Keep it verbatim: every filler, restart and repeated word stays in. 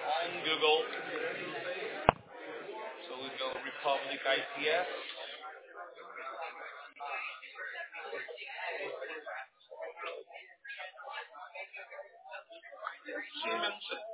On Google, so we go Republic I P S. Siemens